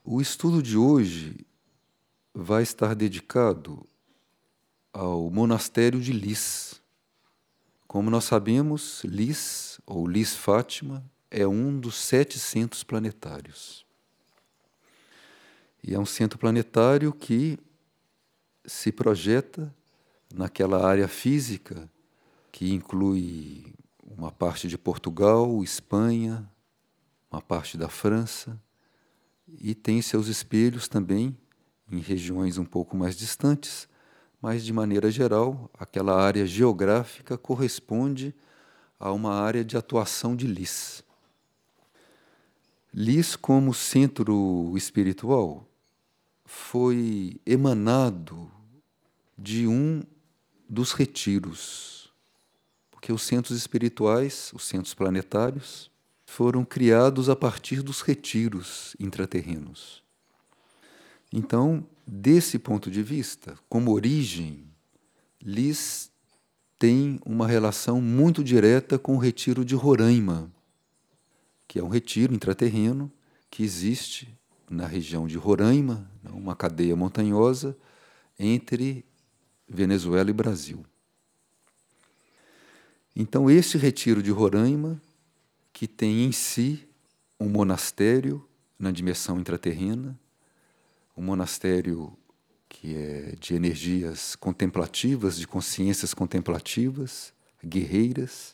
O estudo de hoje vai estar dedicado ao monastério de Lis. Como nós sabemos, Lis, ou Lis Fátima, é um dos 7 centros planetários. E é um centro planetário que se projeta naquela área física que inclui uma parte de Portugal, Espanha, uma parte da França, e tem seus espelhos também em regiões um pouco mais distantes, mas, de maneira geral, aquela área geográfica corresponde a uma área de atuação de Lis. Lis, como centro espiritual, foi emanado de um dos retiros, porque os centros espirituais, os centros planetários, foram criados a partir dos retiros intraterrenos. Então, desse ponto de vista, como origem, Lis tem uma relação muito direta com o retiro de Roraima, que é um retiro intraterreno que existe na região de Roraima, uma cadeia montanhosa entre Venezuela e Brasil. Então, esse retiro de Roraima, que tem em si um monastério na dimensão intraterrena, um monastério que é de energias contemplativas, de consciências contemplativas, guerreiras.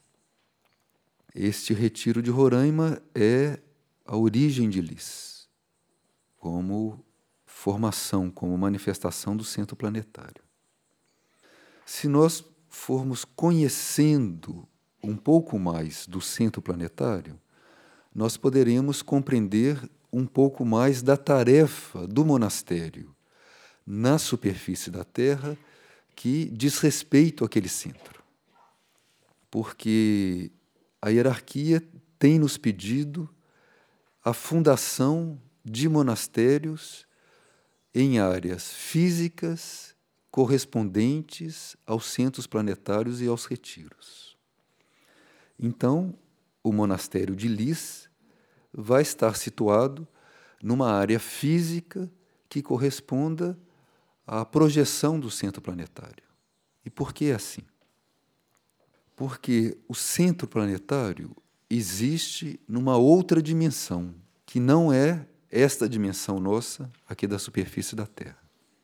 Este retiro de Roraima é a origem de Lis, como formação, como manifestação do centro planetário. Se nós formos conhecendo um pouco mais do centro planetário, nós poderemos compreender um pouco mais da tarefa do monastério na superfície da Terra que diz respeito àquele centro. Porque a hierarquia tem nos pedido a fundação de monastérios em áreas físicas correspondentes aos centros planetários e aos retiros. Então, o monastério de Lis vai estar situado numa área física que corresponda à projeção do centro planetário. E por que assim? Porque o centro planetário existe numa outra dimensão, que não é esta dimensão nossa aqui da superfície da Terra.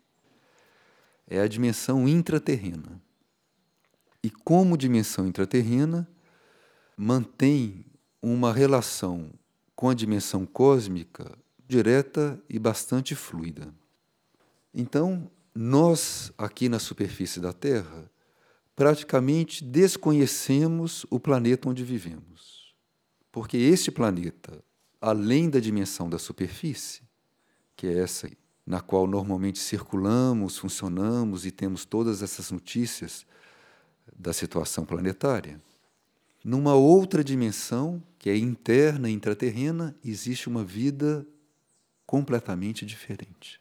É a dimensão intraterrena. E como dimensão intraterrena, mantém uma relação com a dimensão cósmica direta e bastante fluida. Então, nós, aqui na superfície da Terra, praticamente desconhecemos o planeta onde vivemos. Porque este planeta, além da dimensão da superfície, que é essa na qual normalmente circulamos, funcionamos e temos todas essas notícias da situação planetária, numa outra dimensão, que é interna, intraterrena, existe uma vida completamente diferente.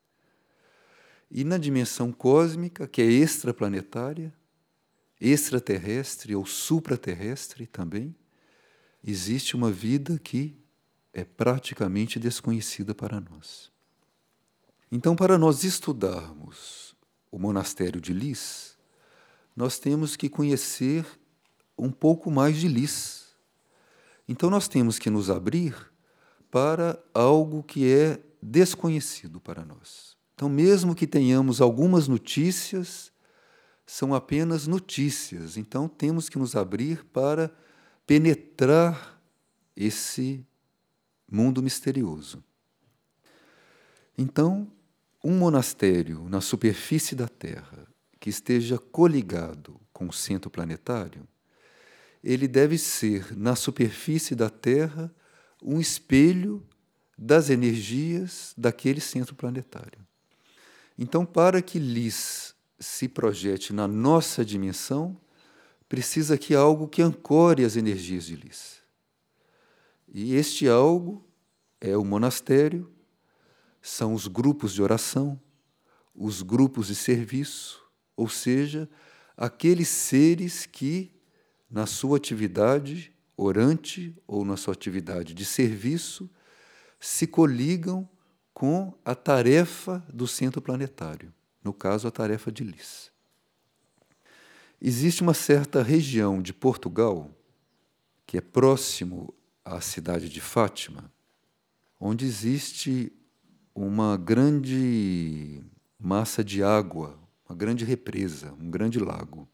E na dimensão cósmica, que é extraplanetária, extraterrestre ou supraterrestre também, existe uma vida que é praticamente desconhecida para nós. Então, para nós estudarmos o monastério de Lis, nós temos que conhecer um pouco mais de Lis. Então, nós temos que nos abrir para algo que é desconhecido para nós. Então, mesmo que tenhamos algumas notícias, são apenas notícias. Então, temos que nos abrir para penetrar esse mundo misterioso. Então, um monastério na superfície da Terra que esteja coligado com o centro planetário, ele deve ser, na superfície da Terra, um espelho das energias daquele centro planetário. Então, para que Lis se projete na nossa dimensão, precisa que algo que ancore as energias de Lis. E este algo é o monastério, são os grupos de oração, os grupos de serviço, ou seja, aqueles seres que, na sua atividade orante ou na sua atividade de serviço, se coligam com a tarefa do centro planetário, no caso, a tarefa de Lis. Existe uma certa região de Portugal, que é próximo à cidade de Fátima, onde existe uma grande massa de água, uma grande represa, um grande lago.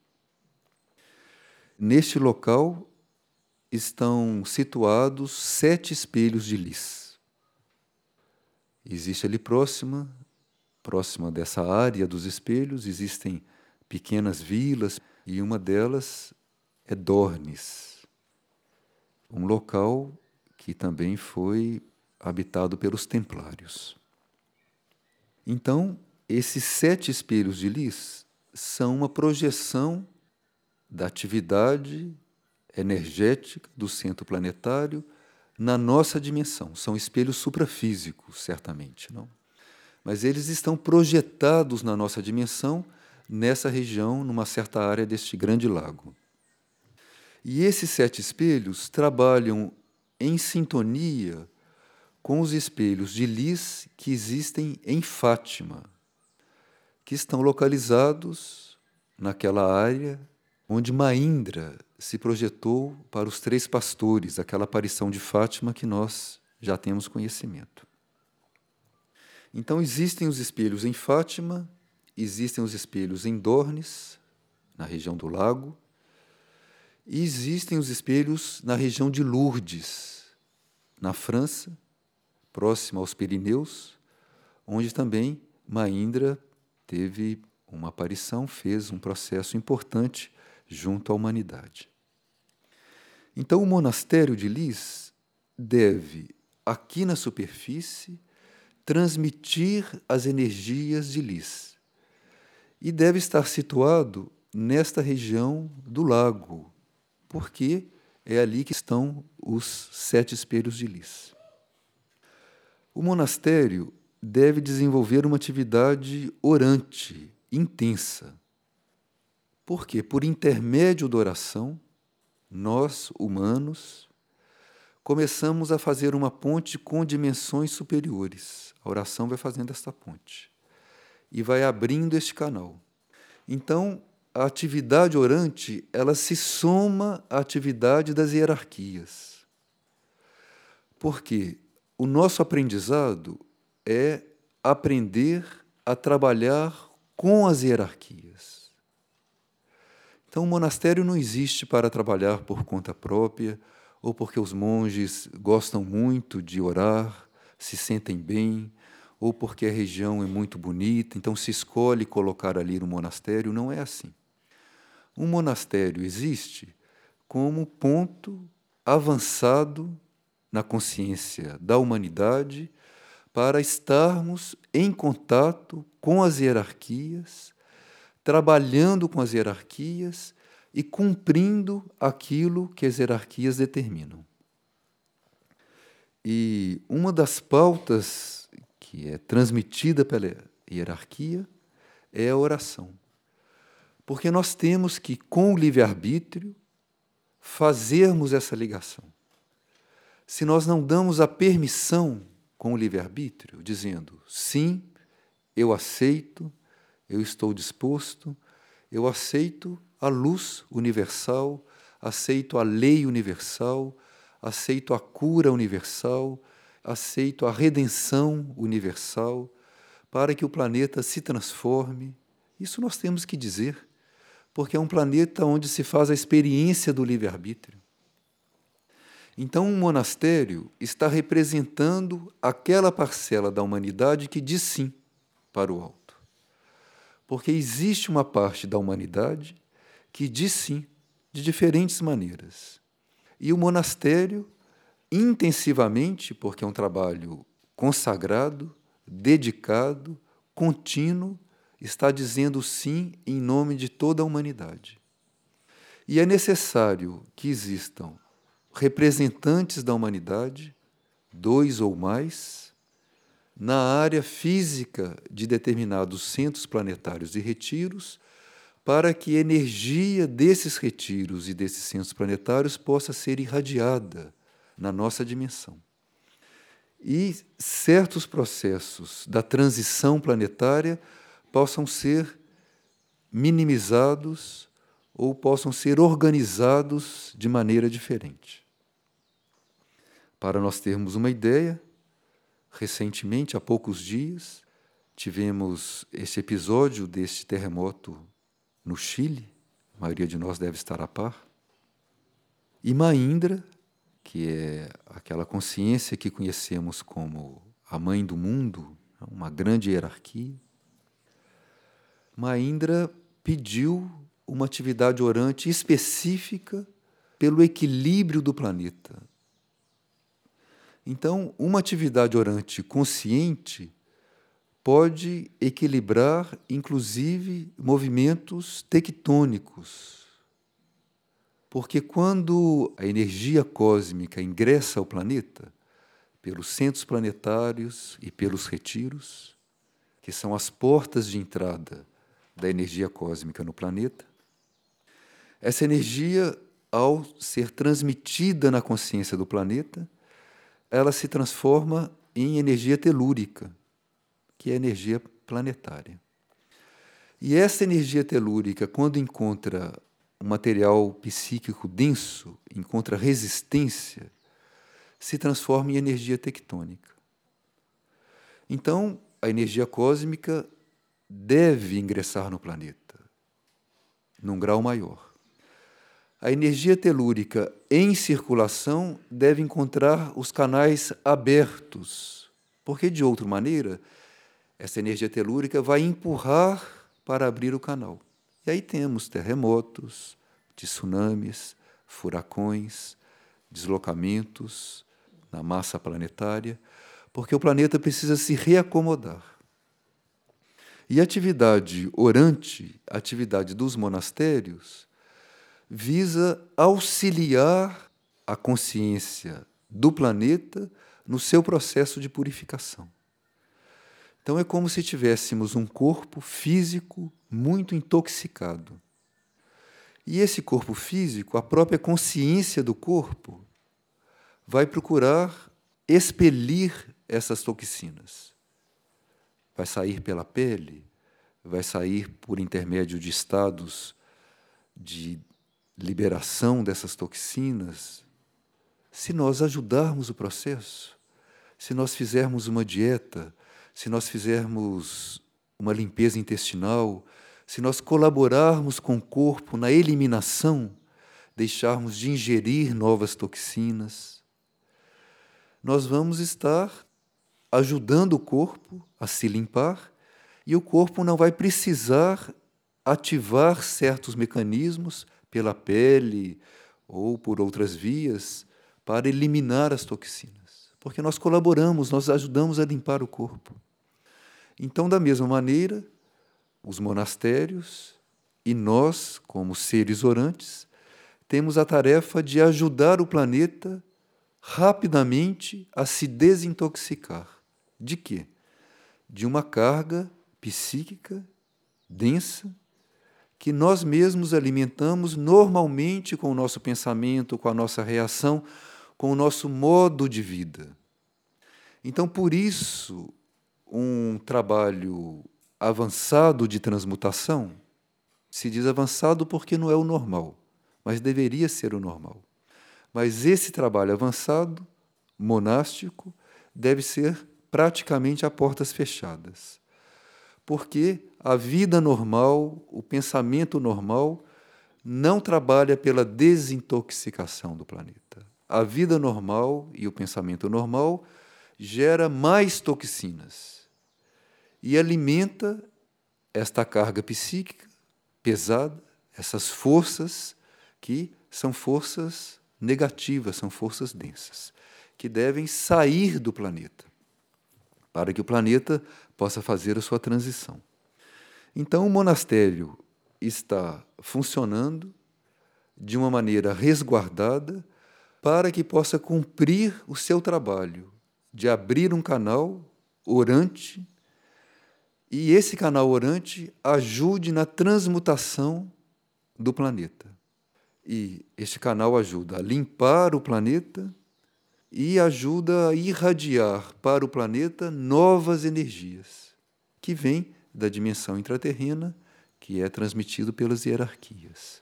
Neste local estão situados 7 espelhos de Lis. Existe ali próxima dessa área dos espelhos, existem pequenas vilas, e uma delas é Dornes, um local que também foi habitado pelos templários. Então, esses 7 espelhos de Lis são uma projeção da atividade energética do centro planetário na nossa dimensão. São espelhos suprafísicos, certamente, não? Mas eles estão projetados na nossa dimensão, nessa região, numa certa área deste grande lago. E esses 7 espelhos trabalham em sintonia com os espelhos de Lis que existem em Fátima, que estão localizados naquela área onde Mahindra se projetou para os 3 pastores, aquela aparição de Fátima que nós já temos conhecimento. Então, existem os espelhos em Fátima, existem os espelhos em Dornes, na região do lago, e existem os espelhos na região de Lourdes, na França, próxima aos Pirineus, onde também Mahindra teve uma aparição, fez um processo importante junto à humanidade. Então, o monastério de Lis deve, aqui na superfície, transmitir as energias de Lis. E deve estar situado nesta região do lago, porque é ali que estão os 7 espelhos de Lis. O monastério deve desenvolver uma atividade orante, intensa. Por quê? Por intermédio da oração, nós, humanos, começamos a fazer uma ponte com dimensões superiores. A oração vai fazendo esta ponte e vai abrindo este canal. Então, a atividade orante, ela se soma à atividade das hierarquias. Porque o nosso aprendizado é aprender a trabalhar com as hierarquias. Então, o monastério não existe para trabalhar por conta própria, ou porque os monges gostam muito de orar, se sentem bem, ou porque a região é muito bonita, então se escolhe colocar ali no monastério. Não é assim. Um monastério existe como ponto avançado na consciência da humanidade para estarmos em contato com as hierarquias, trabalhando com as hierarquias e cumprindo aquilo que as hierarquias determinam. E uma das pautas que é transmitida pela hierarquia é a oração. Porque nós temos que, com o livre-arbítrio, fazermos essa ligação. Se nós não damos a permissão com o livre-arbítrio, dizendo, sim, eu aceito, eu estou disposto, eu aceito a luz universal, aceito a lei universal, aceito a cura universal, aceito a redenção universal, para que o planeta se transforme. Isso nós temos que dizer, porque é um planeta onde se faz a experiência do livre-arbítrio. Então, um monastério está representando aquela parcela da humanidade que diz sim para o alto. Porque existe uma parte da humanidade que diz sim de diferentes maneiras. E o monastério, intensivamente, porque é um trabalho consagrado, dedicado, contínuo, está dizendo sim em nome de toda a humanidade. E é necessário que existam representantes da humanidade, 2 ou mais, na área física de determinados centros planetários e retiros, para que a energia desses retiros e desses centros planetários possa ser irradiada na nossa dimensão. e certos processos da transição planetária possam ser minimizados ou possam ser organizados de maneira diferente. Para nós termos uma ideia, recentemente, há poucos dias, tivemos esse episódio deste terremoto no Chile, a maioria de nós deve estar a par, e Mahindra, que é aquela consciência que conhecemos como a mãe do mundo, uma grande hierarquia, Mahindra pediu uma atividade orante específica pelo equilíbrio do planeta. Então, uma atividade orante consciente pode equilibrar, inclusive, movimentos tectônicos. Porque quando a energia cósmica ingressa ao planeta, pelos centros planetários e pelos retiros, que são as portas de entrada da energia cósmica no planeta, essa energia, ao ser transmitida na consciência do planeta, ela se transforma em energia telúrica, que é energia planetária. E essa energia telúrica, quando encontra um material psíquico denso, encontra resistência, se transforma em energia tectônica. Então, a energia cósmica deve ingressar no planeta, num grau maior. A energia telúrica em circulação deve encontrar os canais abertos, porque, de outra maneira, essa energia telúrica vai empurrar para abrir o canal. E aí temos terremotos, tsunamis, furacões, deslocamentos na massa planetária, porque o planeta precisa se reacomodar. E a atividade orante, a atividade dos monastérios, visa auxiliar a consciência do planeta no seu processo de purificação. Então é como se tivéssemos um corpo físico muito intoxicado. E esse corpo físico, a própria consciência do corpo, vai procurar expelir essas toxinas. Vai sair pela pele, vai sair por intermédio de estados de liberação dessas toxinas. Se nós ajudarmos o processo, se nós fizermos uma dieta, se nós fizermos uma limpeza intestinal, se nós colaborarmos com o corpo na eliminação, deixarmos de ingerir novas toxinas, nós vamos estar ajudando o corpo a se limpar e o corpo não vai precisar ativar certos mecanismos pela pele ou por outras vias para eliminar as toxinas, porque nós colaboramos, nós ajudamos a limpar o corpo. Então, da mesma maneira, os monastérios e nós, como seres orantes, temos a tarefa de ajudar o planeta rapidamente a se desintoxicar. De quê? De uma carga psíquica densa que nós mesmos alimentamos normalmente com o nosso pensamento, com a nossa reação, com o nosso modo de vida. Então, por isso, um trabalho avançado de transmutação, se diz avançado porque não é o normal, mas deveria ser o normal. Mas esse trabalho avançado, monástico, deve ser praticamente a portas fechadas. Porque a vida normal, o pensamento normal, não trabalha pela desintoxicação do planeta. A vida normal e o pensamento normal gera mais toxinas e alimenta esta carga psíquica pesada, essas forças que são forças negativas, são forças densas, que devem sair do planeta, para que o planeta possa fazer a sua transição. Então, o monastério está funcionando de uma maneira resguardada para que possa cumprir o seu trabalho de abrir um canal orante e esse canal orante ajude na transmutação do planeta. E este canal ajuda a limpar o planeta e ajuda a irradiar para o planeta novas energias, que vêm da dimensão intraterrena, que é transmitido pelas hierarquias.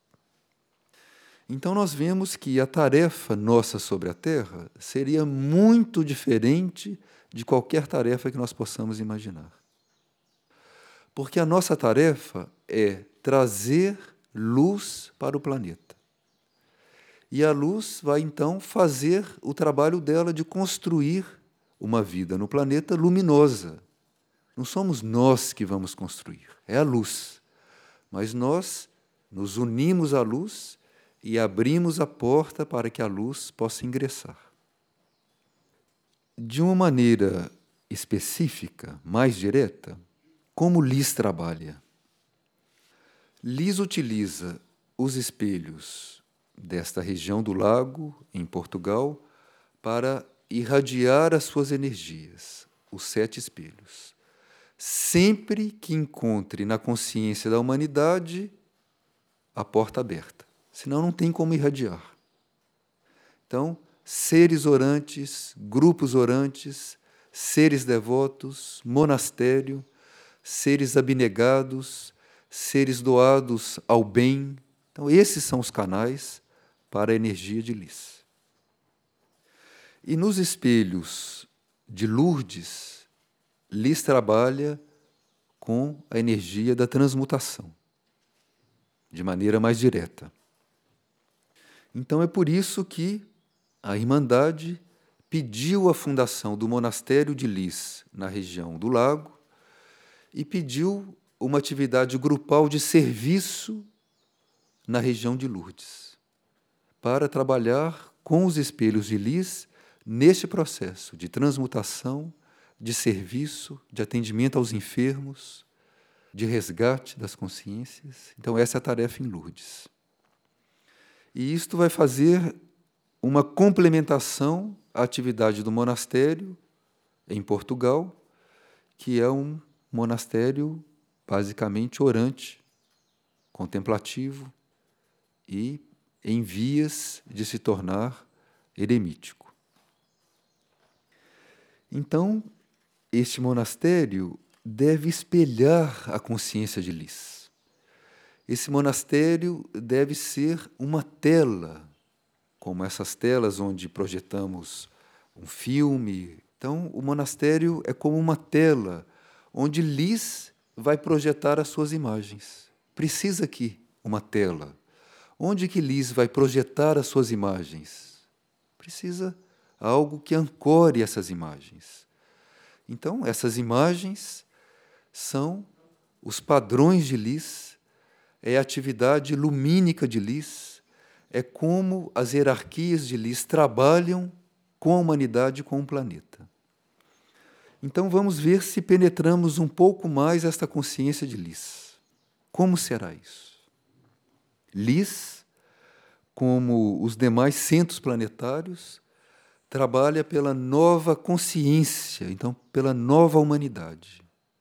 Então nós vemos que a tarefa nossa sobre a Terra seria muito diferente de qualquer tarefa que nós possamos imaginar. Porque a nossa tarefa é trazer luz para o planeta. E a luz vai, então, fazer o trabalho dela de construir uma vida no planeta luminosa. Não somos nós que vamos construir, é a luz. Mas nós nos unimos à luz e abrimos a porta para que a luz possa ingressar. De uma maneira específica, mais direta, como Lis trabalha? Lis utiliza os espelhos desta região do lago, em Portugal, para irradiar as suas energias, os 7 espelhos. Sempre que encontre na consciência da humanidade a porta aberta. Senão não tem como irradiar. Então, seres orantes, grupos orantes, seres devotos, monastério, seres abnegados, seres doados ao bem. Então, esses são os canais para a energia de Lis. E nos espelhos de Lourdes, Lis trabalha com a energia da transmutação, de maneira mais direta. Então é por isso que a Irmandade pediu a fundação do monastério de Lis na região do lago e pediu uma atividade grupal de serviço na região de Lourdes, para trabalhar com os espelhos de Lis neste processo de transmutação, de serviço, de atendimento aos enfermos, de resgate das consciências. Então essa é a tarefa em Lourdes. E isto vai fazer uma complementação à atividade do monastério em Portugal, que é um monastério basicamente orante, contemplativo e em vias de se tornar eremítico. Então, este monastério deve espelhar a consciência de Lis. Esse monastério deve ser uma tela, como essas telas onde projetamos um filme. Então, o monastério é como uma tela, onde Lis vai projetar as suas imagens. Precisa aqui uma tela. Onde que Lis vai projetar as suas imagens? Precisa algo que ancore essas imagens. Então, essas imagens são os padrões de Lis, é a atividade lumínica de Lis, é como as hierarquias de Lis trabalham com a humanidade e com o planeta. Então vamos ver se penetramos um pouco mais esta consciência de Lis. Como será isso? Lis, como os demais centros planetários, trabalha pela nova consciência, então pela nova humanidade.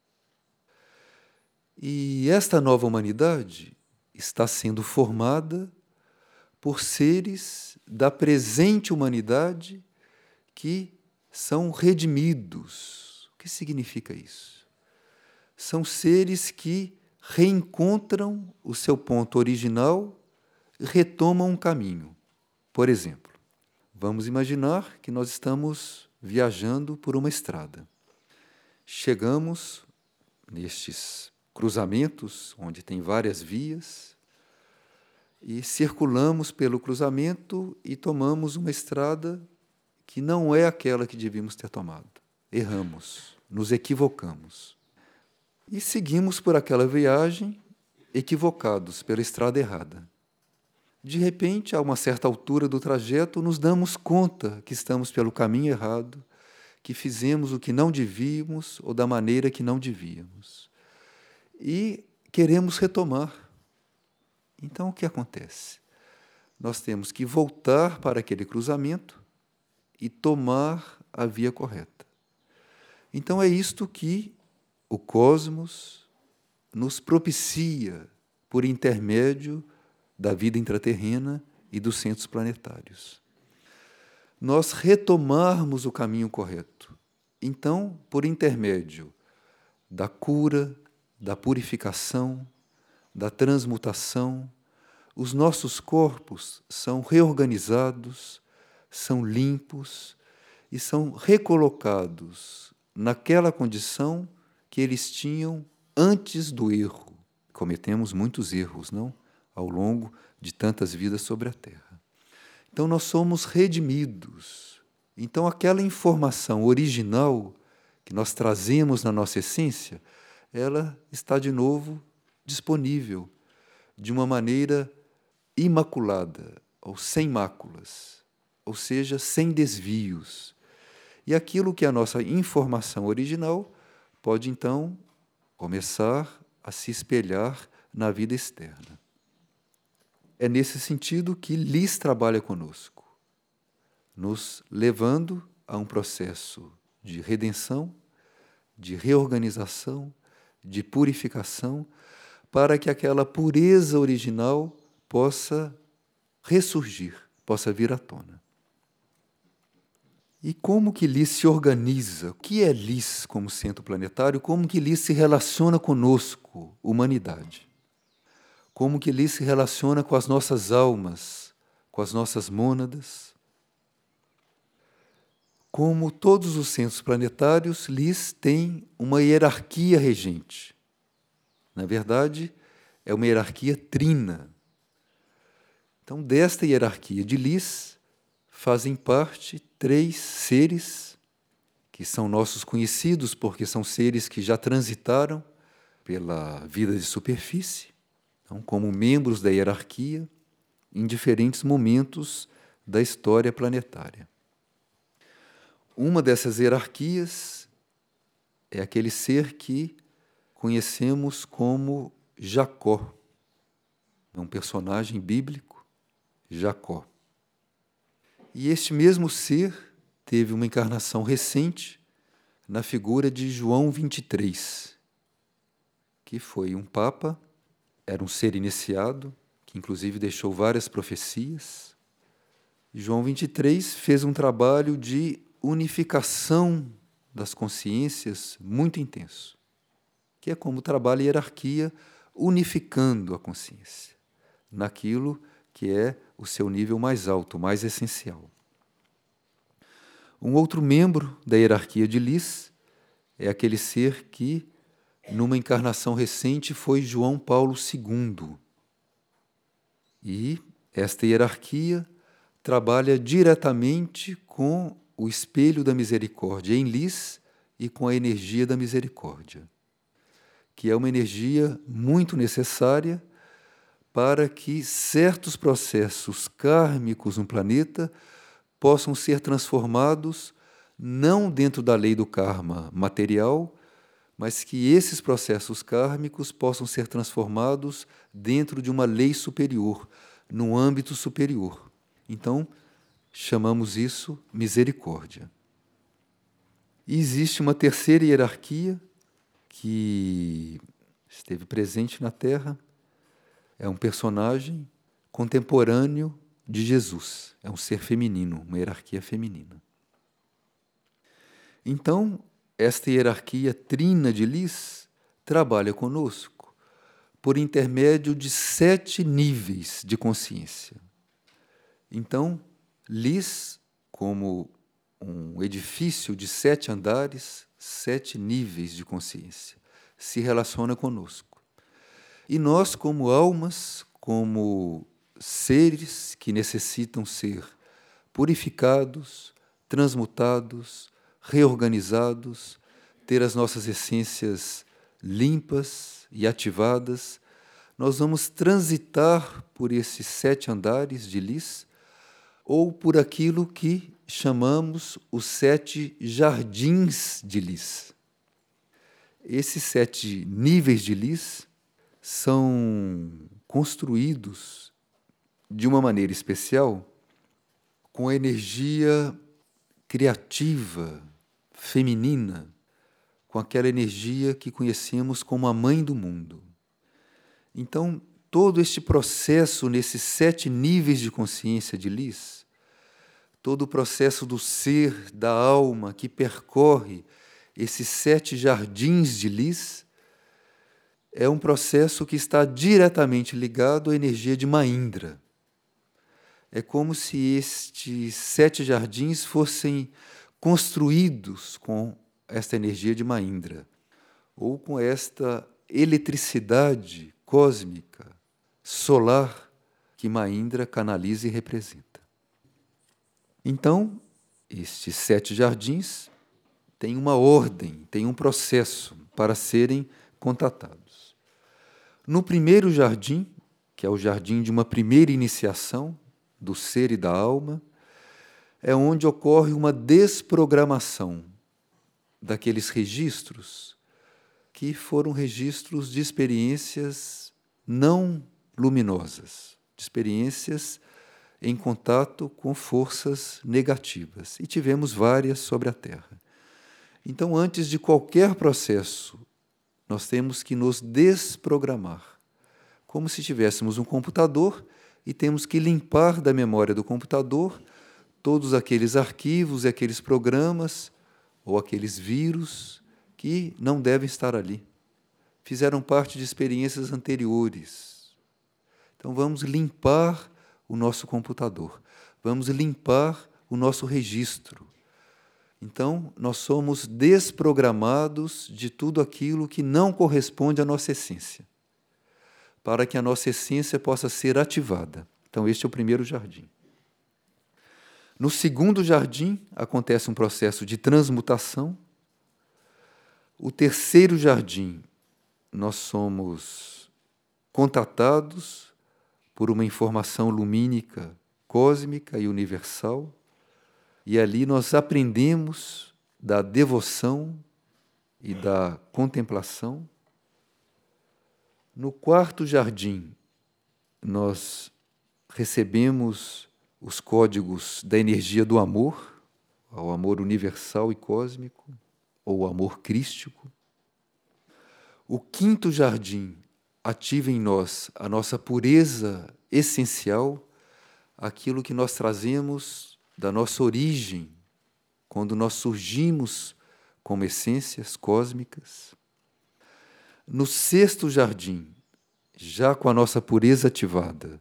E esta nova humanidade está sendo formada por seres da presente humanidade que são redimidos. O que significa isso? São seres que reencontram o seu ponto original e retomam um caminho. Por exemplo, vamos imaginar que nós estamos viajando por uma estrada. Chegamos nestes cruzamentos, onde tem várias vias, e circulamos pelo cruzamento e tomamos uma estrada que não é aquela que devíamos ter tomado. Erramos, nos equivocamos. E seguimos por aquela viagem equivocados, pela estrada errada. De repente, a uma certa altura do trajeto, nos damos conta que estamos pelo caminho errado, que fizemos o que não devíamos ou da maneira que não devíamos. E queremos retomar. Então, o que acontece? Nós temos que voltar para aquele cruzamento e tomar a via correta. Então, é isto que o cosmos nos propicia por intermédio da vida intraterrena e dos centros planetários. nós retomarmos o caminho correto. Então, por intermédio da cura, da purificação, da transmutação, os nossos corpos são reorganizados, são limpos e são recolocados naquela condição que eles tinham antes do erro. Cometemos muitos erros, não? Ao longo de tantas vidas sobre a Terra. Então, nós somos redimidos. Então, aquela informação original que nós trazemos na nossa essência, ela está de novo disponível de uma maneira imaculada, ou sem máculas, ou seja, sem desvios. E aquilo que é a nossa informação original pode, então, começar a se espelhar na vida externa. É nesse sentido que Lis trabalha conosco, nos levando a um processo de redenção, de reorganização, de purificação, para que aquela pureza original possa ressurgir, possa vir à tona. E como que Lis se organiza? O que é Lis como centro planetário? Como que Lis se relaciona conosco, humanidade? Como que Lis se relaciona com as nossas almas, com as nossas mônadas? Como todos os centros planetários, Lis tem uma hierarquia regente. Na verdade, é uma hierarquia trina. Então, desta hierarquia de Lis, fazem parte 3 seres, que são nossos conhecidos, porque são seres que já transitaram pela vida de superfície, então, como membros da hierarquia, em diferentes momentos da história planetária. Uma dessas hierarquias é aquele ser que conhecemos como Jacó. É um personagem bíblico, Jacó. E este mesmo ser teve uma encarnação recente na figura de João 23, que foi um papa, era um ser iniciado, que inclusive deixou várias profecias. João 23 fez um trabalho de unificação das consciências muito intenso, que é como trabalha a hierarquia, unificando a consciência naquilo que é o seu nível mais alto, mais essencial. Um outro membro da hierarquia de Lis é aquele ser que, numa encarnação recente, foi João Paulo II. E esta hierarquia trabalha diretamente com o espelho da misericórdia em Lis e com a energia da misericórdia, que é uma energia muito necessária para que certos processos kármicos no planeta possam ser transformados não dentro da lei do karma material, mas que esses processos kármicos possam ser transformados dentro de uma lei superior, num âmbito superior. Então, chamamos isso misericórdia. E existe uma terceira hierarquia que esteve presente na Terra, é um personagem contemporâneo de Jesus, é um ser feminino, uma hierarquia feminina. Então, esta hierarquia trina de Lis trabalha conosco por intermédio de 7 níveis de consciência. Então, Lis, como um edifício de 7 andares, 7 níveis de consciência, se relaciona conosco. E nós, como almas, como seres que necessitam ser purificados, transmutados, reorganizados, ter as nossas essências limpas e ativadas, nós vamos transitar por esses 7 andares de Lis, ou por aquilo que chamamos os 7 jardins de Lis. Esses 7 níveis de Lis são construídos de uma maneira especial com a energia criativa, feminina, com aquela energia que conhecemos como a mãe do mundo. Então, todo este processo nesses 7 níveis de consciência de Lis todo o processo do ser, da alma, que percorre esses 7 jardins de lis, é um processo que está diretamente ligado à energia de Mahindra. É como se estes 7 jardins fossem construídos com esta energia de Mahindra, ou com esta eletricidade cósmica, solar, que Mahindra canaliza e representa. Então, estes 7 jardins têm uma ordem, têm um processo para serem contatados. No primeiro jardim, que é o jardim de uma primeira iniciação do ser e da alma, é onde ocorre uma desprogramação daqueles registros que foram registros de experiências não luminosas, de experiências em contato com forças negativas. E tivemos várias sobre a Terra. Então, antes de qualquer processo, nós temos que nos desprogramar, como se tivéssemos um computador e temos que limpar da memória do computador todos aqueles arquivos e aqueles programas ou aqueles vírus que não devem estar ali. Fizeram parte de experiências anteriores. Então, vamos limpar o nosso computador, vamos limpar o nosso registro. Então, nós somos desprogramados de tudo aquilo que não corresponde à nossa essência, para que a nossa essência possa ser ativada. Então, este é o primeiro jardim. No segundo jardim, acontece um processo de transmutação. O terceiro jardim, nós somos contatados por uma informação lumínica, cósmica e universal, e ali nós aprendemos da devoção e da contemplação. No quarto jardim, nós recebemos os códigos da energia do amor, ao amor universal e cósmico, ou o amor crístico. O quinto jardim ativa em nós a nossa pureza essencial, aquilo que nós trazemos da nossa origem, quando nós surgimos como essências cósmicas. No sexto jardim, já com a nossa pureza ativada,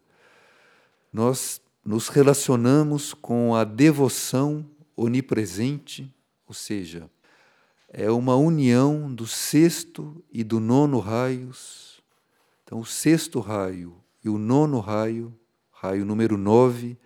nós nos relacionamos com a devoção onipresente, ou seja, é uma união do sexto e do nono raios. Então, o sexto raio e o nono raio, raio número 9,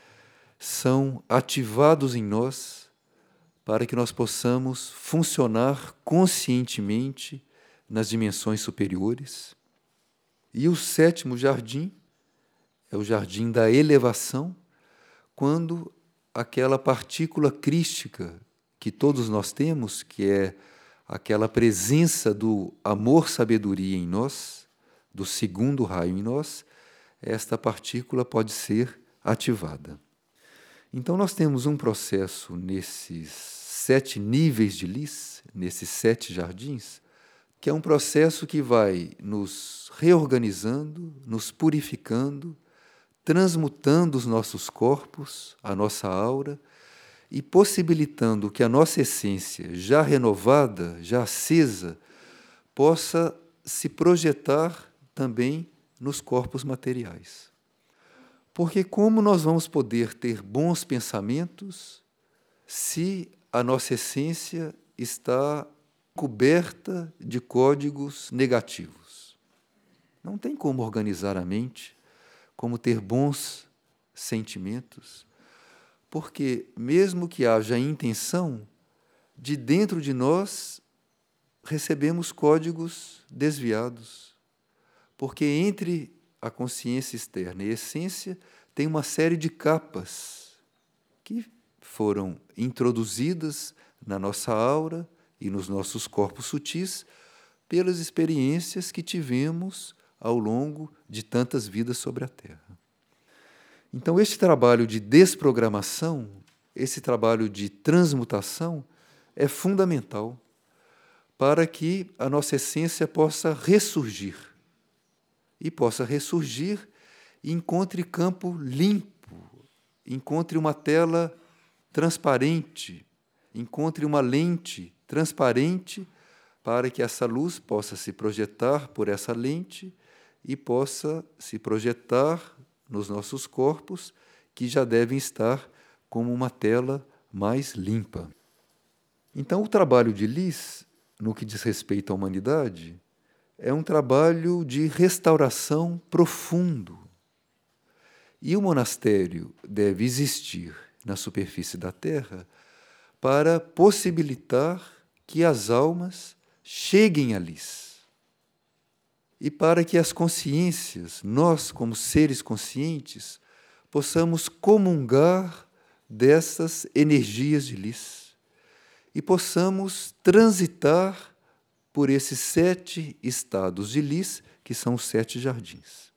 são ativados em nós para que nós possamos funcionar conscientemente nas dimensões superiores. E o sétimo jardim é o jardim da elevação, quando aquela partícula crística que todos nós temos, que é aquela presença do amor-sabedoria em nós, do segundo raio em nós, esta partícula pode ser ativada. Então, nós temos um processo nesses 7 níveis de lis, nesses 7 jardins, que é um processo que vai nos reorganizando, nos purificando, transmutando os nossos corpos, a nossa aura, e possibilitando que a nossa essência, já renovada, já acesa, possa se projetar também nos corpos materiais. Porque como nós vamos poder ter bons pensamentos se a nossa essência está coberta de códigos negativos? Não tem como organizar a mente, como ter bons sentimentos, porque mesmo que haja intenção, de dentro de nós recebemos códigos desviados, porque entre a consciência externa e a essência tem uma série de capas que foram introduzidas na nossa aura e nos nossos corpos sutis pelas experiências que tivemos ao longo de tantas vidas sobre a Terra. Então, este trabalho de desprogramação, esse trabalho de transmutação é fundamental para que a nossa essência possa ressurgir. E possa ressurgir e encontre campo limpo, encontre uma tela transparente, encontre uma lente transparente para que essa luz possa se projetar por essa lente e possa se projetar nos nossos corpos, que já devem estar como uma tela mais limpa. Então, o trabalho de Lis, no que diz respeito à humanidade, é um trabalho de restauração profundo. E o monastério deve existir na superfície da Terra para possibilitar que as almas cheguem a Lis. E para que as consciências, nós como seres conscientes, possamos comungar dessas energias de Lis e possamos transitar por esses 7 estados de Lis, que são os 7 jardins.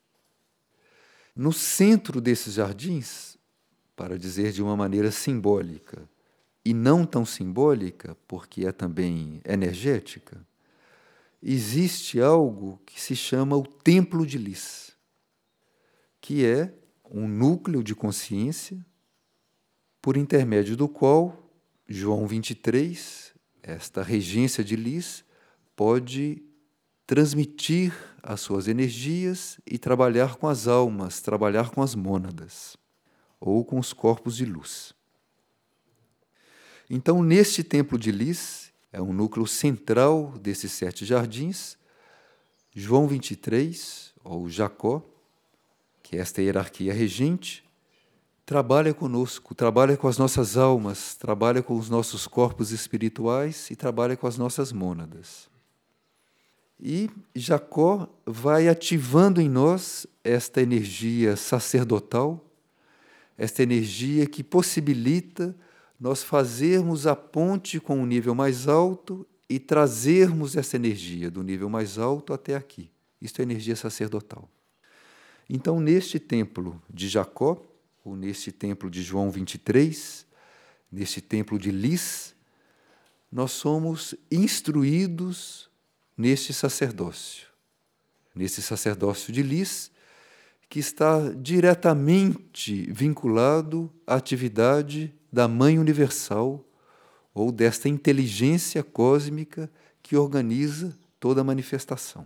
No centro desses jardins, para dizer de uma maneira simbólica, e não tão simbólica, porque é também energética, existe algo que se chama o Templo de Lis, que é um núcleo de consciência por intermédio do qual João 23, esta regência de Lis, pode transmitir as suas energias e trabalhar com as almas, trabalhar com as mônadas, ou com os corpos de luz. Então, neste templo de Lis, é um núcleo central desses 7 jardins, João 23, ou Jacó, que é esta hierarquia regente, trabalha conosco, trabalha com as nossas almas, trabalha com os nossos corpos espirituais e trabalha com as nossas mônadas. E Jacó vai ativando em nós esta energia sacerdotal, esta energia que possibilita nós fazermos a ponte com o nível mais alto e trazermos essa energia do nível mais alto até aqui. Isto é energia sacerdotal. Então, neste templo de Jacó, ou neste templo de João 23, neste templo de Lis, nós somos instruídos neste sacerdócio de Lis, que está diretamente vinculado à atividade da Mãe Universal, ou desta inteligência cósmica que organiza toda a manifestação.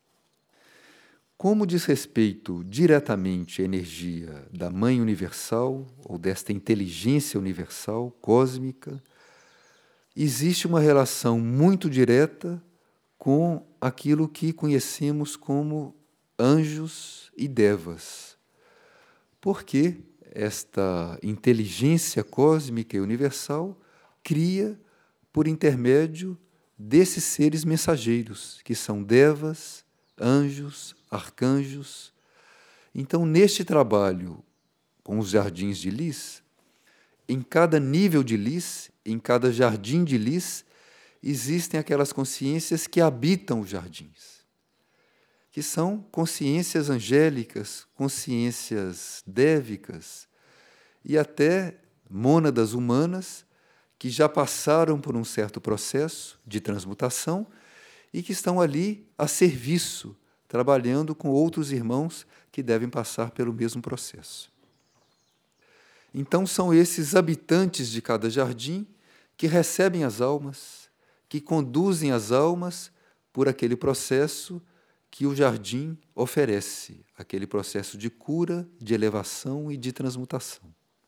Como diz respeito diretamente à energia da Mãe Universal, ou desta inteligência universal, cósmica, existe uma relação muito direta com aquilo que conhecemos como anjos e devas. Porque esta inteligência cósmica e universal cria por intermédio desses seres mensageiros, que são devas, anjos, arcanjos. Então, neste trabalho com os jardins de Lis, em cada nível de Lis, em cada jardim de Lis, existem aquelas consciências que habitam os jardins, que são consciências angélicas, consciências dévicas e até mônadas humanas que já passaram por um certo processo de transmutação e que estão ali a serviço, trabalhando com outros irmãos que devem passar pelo mesmo processo. Então, são esses habitantes de cada jardim que recebem as almas, que conduzem as almas por aquele processo que o jardim oferece, aquele processo de cura, de elevação e de transmutação.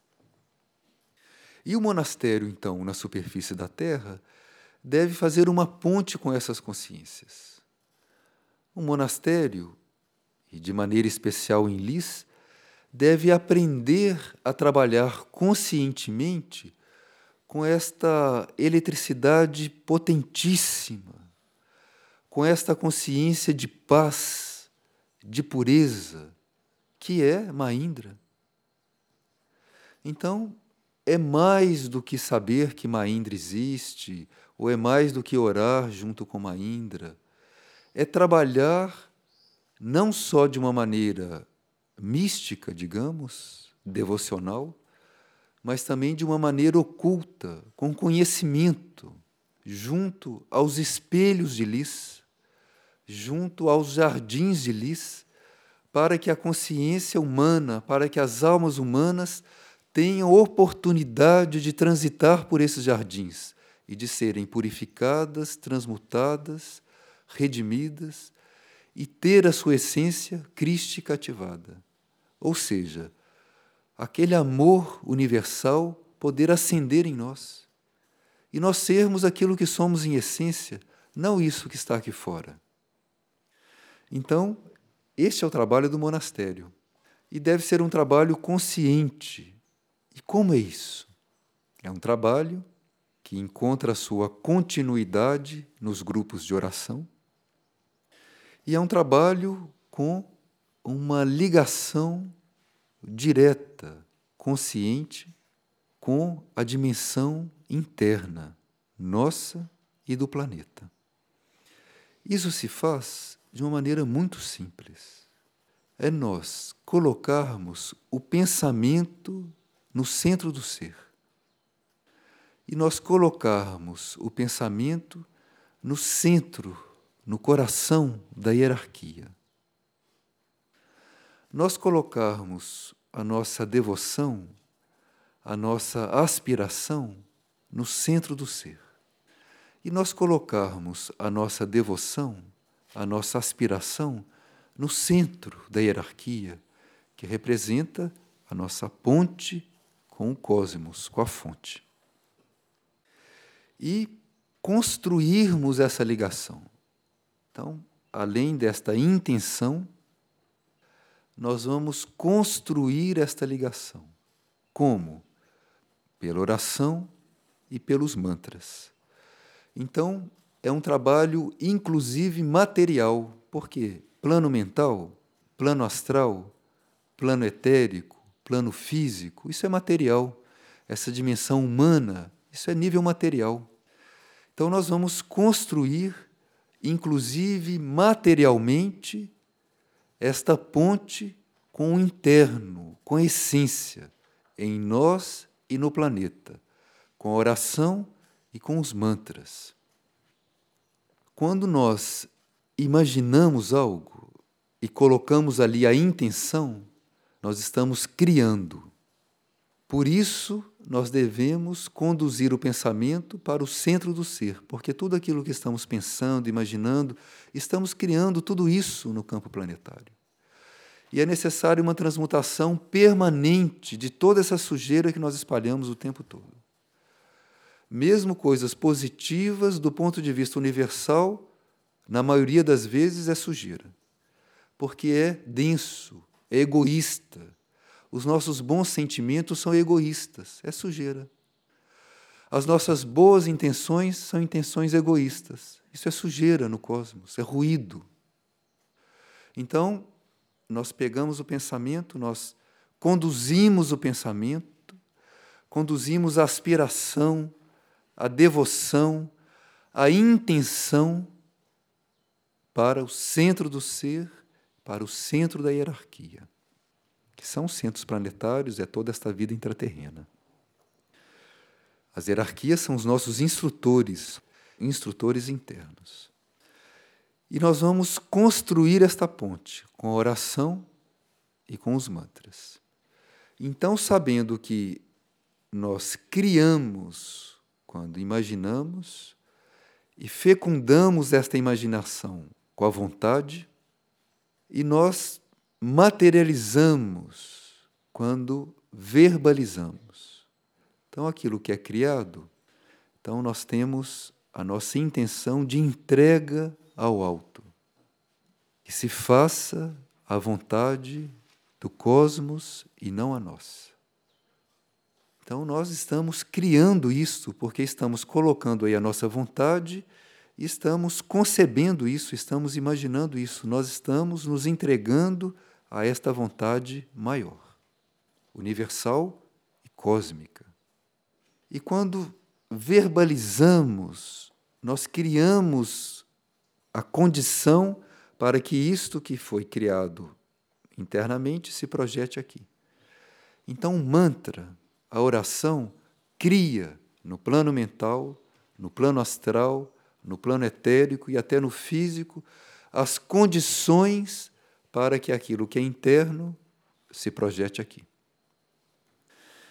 E o monastério, então, na superfície da Terra, deve fazer uma ponte com essas consciências. O monastério, e de maneira especial em Lis, deve aprender a trabalhar conscientemente com esta eletricidade potentíssima, com esta consciência de paz, de pureza, que é Mahindra. Então, é mais do que saber que Mahindra existe, ou é mais do que orar junto com Mahindra. É trabalhar não só de uma maneira mística, digamos, devocional, mas também de uma maneira oculta, com conhecimento, junto aos espelhos de Lis, junto aos jardins de Lis, para que a consciência humana, para que as almas humanas tenham oportunidade de transitar por esses jardins e de serem purificadas, transmutadas, redimidas e ter a sua essência crística ativada. Ou seja, aquele amor universal poder ascender em nós e nós sermos aquilo que somos em essência, não isso que está aqui fora. Então, este é o trabalho do monastério e deve ser um trabalho consciente. E como é isso? É um trabalho que encontra a sua continuidade nos grupos de oração e é um trabalho com uma ligação direta, consciente, com a dimensão interna nossa e do planeta. Isso se faz de uma maneira muito simples. É nós colocarmos o pensamento no centro do ser. E nós colocarmos o pensamento no centro, no coração da hierarquia. Nós colocarmos a nossa devoção, a nossa aspiração no centro do ser. E nós colocarmos a nossa devoção, a nossa aspiração no centro da hierarquia, que representa a nossa ponte com o cosmos, com a fonte. E construirmos essa ligação. Então, além desta intenção, nós vamos construir esta ligação. Como? Pela oração e pelos mantras. Então, é um trabalho inclusive material, porque plano mental, plano astral, plano etérico, plano físico, isso é material. Essa dimensão humana, isso é nível material. Então, nós vamos construir, inclusive materialmente, esta ponte com o interno, com a essência, em nós e no planeta, com a oração e com os mantras. Quando nós imaginamos algo e colocamos ali a intenção, nós estamos criando. Por isso, nós devemos conduzir o pensamento para o centro do ser, porque tudo aquilo que estamos pensando, imaginando, estamos criando tudo isso no campo planetário. E é necessária uma transmutação permanente de toda essa sujeira que nós espalhamos o tempo todo. Mesmo coisas positivas do ponto de vista universal, na maioria das vezes é sujeira, porque é denso, é egoísta. Os nossos bons sentimentos são egoístas, é sujeira. As nossas boas intenções são intenções egoístas. Isso é sujeira no cosmos, é ruído. Então, nós pegamos o pensamento, nós conduzimos o pensamento, conduzimos a aspiração, a devoção, a intenção para o centro do ser, para o centro da hierarquia, que são os centros planetários, é toda esta vida intraterrena. As hierarquias são os nossos instrutores internos. E nós vamos construir esta ponte com a oração e com os mantras. Então, sabendo que nós criamos quando imaginamos e fecundamos esta imaginação com a vontade, e nós materializamos quando verbalizamos. Então, aquilo que é criado, então nós temos a nossa intenção de entrega ao alto. Que se faça a vontade do cosmos e não a nossa. Então, nós estamos criando isto, porque estamos colocando aí a nossa vontade, e estamos concebendo isso, estamos imaginando isso, nós estamos nos entregando a esta vontade maior, universal e cósmica. E quando verbalizamos, nós criamos a condição para que isto que foi criado internamente se projete aqui. Então, o mantra, a oração, cria no plano mental, no plano astral, no plano etérico e até no físico, as condições para que aquilo que é interno se projete aqui.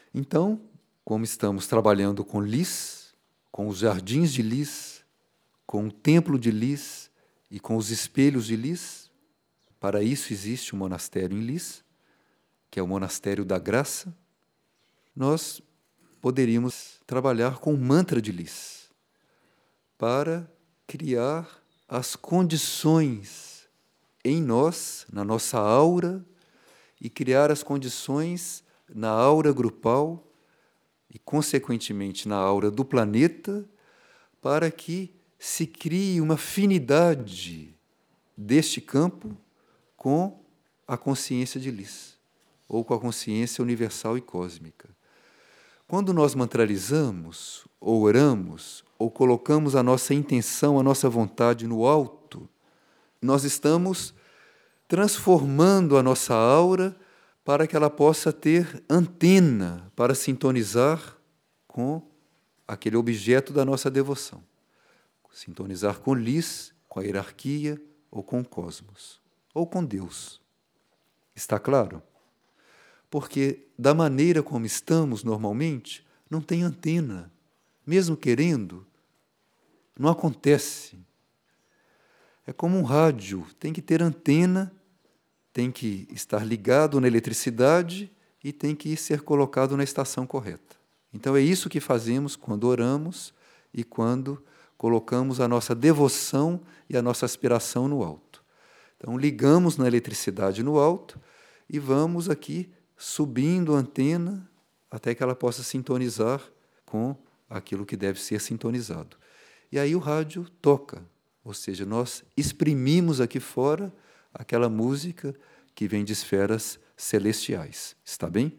Então, como estamos trabalhando com Lis, com os jardins de Lis, com o templo de Lis e com os espelhos de Lis, para isso existe um monastério em Lis, que é o Monastério da Graça, nós poderíamos trabalhar com o mantra de Lis, para criar as condições em nós, na nossa aura, e criar as condições na aura grupal e, consequentemente, na aura do planeta, para que se crie uma afinidade deste campo com a consciência de Lis, ou com a consciência universal e cósmica. Quando nós mantralizamos, ou oramos, ou colocamos a nossa intenção, a nossa vontade no alto, nós estamos transformando a nossa aura para que ela possa ter antena para sintonizar com aquele objeto da nossa devoção. Sintonizar com Lis, com a hierarquia, ou com o cosmos, ou com Deus. Está claro? Porque da maneira como estamos normalmente, não tem antena. Mesmo querendo, não acontece. É como um rádio, tem que ter antena, tem que estar ligado na eletricidade e tem que ser colocado na estação correta. Então é isso que fazemos quando oramos e quando colocamos a nossa devoção e a nossa aspiração no alto. Então ligamos na eletricidade no alto e vamos aqui subindo a antena até que ela possa sintonizar com aquilo que deve ser sintonizado. E aí o rádio toca, ou seja, nós exprimimos aqui fora aquela música que vem de esferas celestiais. Está bem?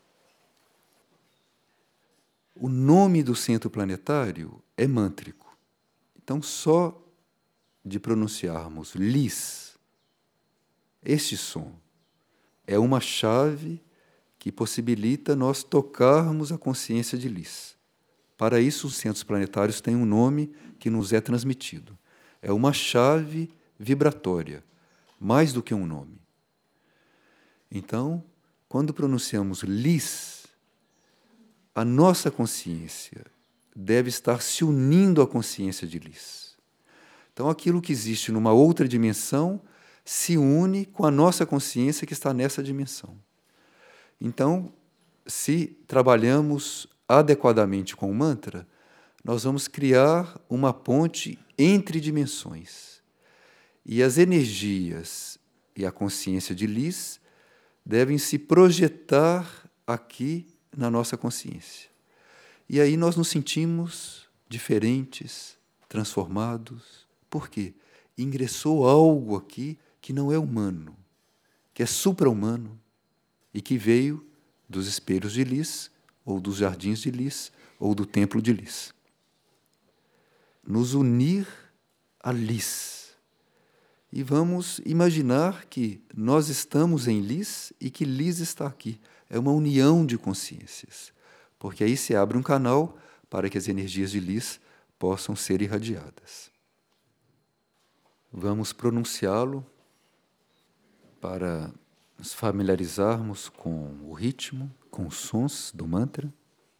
O nome do centro planetário é mântrico. Então, só de pronunciarmos Lis, este som é uma chave que possibilita nós tocarmos a consciência de Lis. Para isso, os centros planetários têm um nome que nos é transmitido. É uma chave vibratória, mais do que um nome. Então, quando pronunciamos Lis, a nossa consciência deve estar se unindo à consciência de Lis. Então, aquilo que existe numa outra dimensão se une com a nossa consciência que está nessa dimensão. Então, se trabalhamos adequadamente com o mantra, nós vamos criar uma ponte entre dimensões. E as energias e a consciência de Lis devem se projetar aqui na nossa consciência. E aí nós nos sentimos diferentes, transformados. Por quê? Ingressou algo aqui que não é humano, que é supra-humano e que veio dos espelhos de Lis, ou dos jardins de Lis, ou do templo de Lis. Nos unir a Lis. E vamos imaginar que nós estamos em Lis e que Lis está aqui. É uma união de consciências, porque aí se abre um canal para que as energias de Lis possam ser irradiadas. Vamos pronunciá-lo para nos familiarizarmos com o ritmo, com os sons do mantra.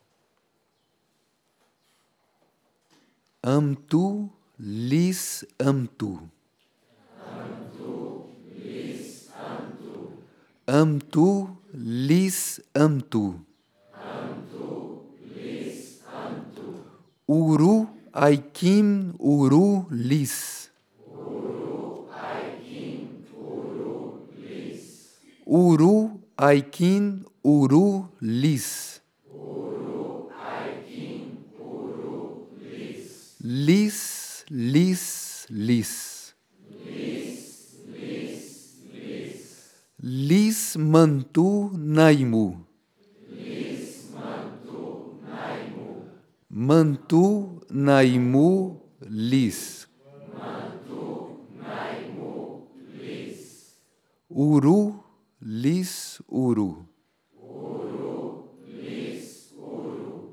Amtu, Lis, Amtu. Amtu, Lis, Amtu. Amtu, Lis, Amtu. Amtu, Lis, Amtu. Uru, Aikim, Uru, Lis. Uru, Aikim, Uru, Lis. Uru, Aikim, Uru, Lis. Uru, Aikim, Uru, Lis. Lis, Lis, Lis. Lis, Lis, Lis. Lis, Mantu, Naimu. Lis, Mantu, Naimu. Mantu, Naimu, Lis. Mantu, Naimu, Lis. Uru, Lis, Uru. Uru, Lis, Uru.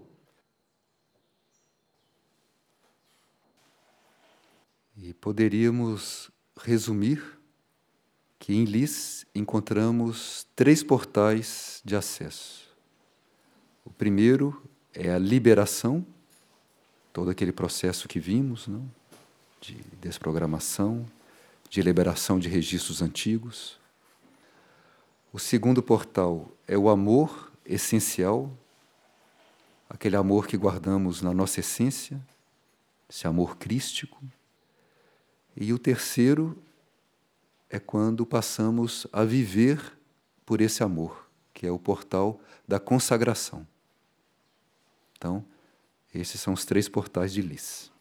E poderíamos resumir que em Lis encontramos 3 portais de acesso. O primeiro é a liberação, todo aquele processo que vimos, não? De desprogramação, de liberação de registros antigos. O segundo portal é o amor essencial, aquele amor que guardamos na nossa essência, esse amor crístico. E o terceiro é quando passamos a viver por esse amor, que é o portal da consagração. Então, esses são os 3 portais de Lis.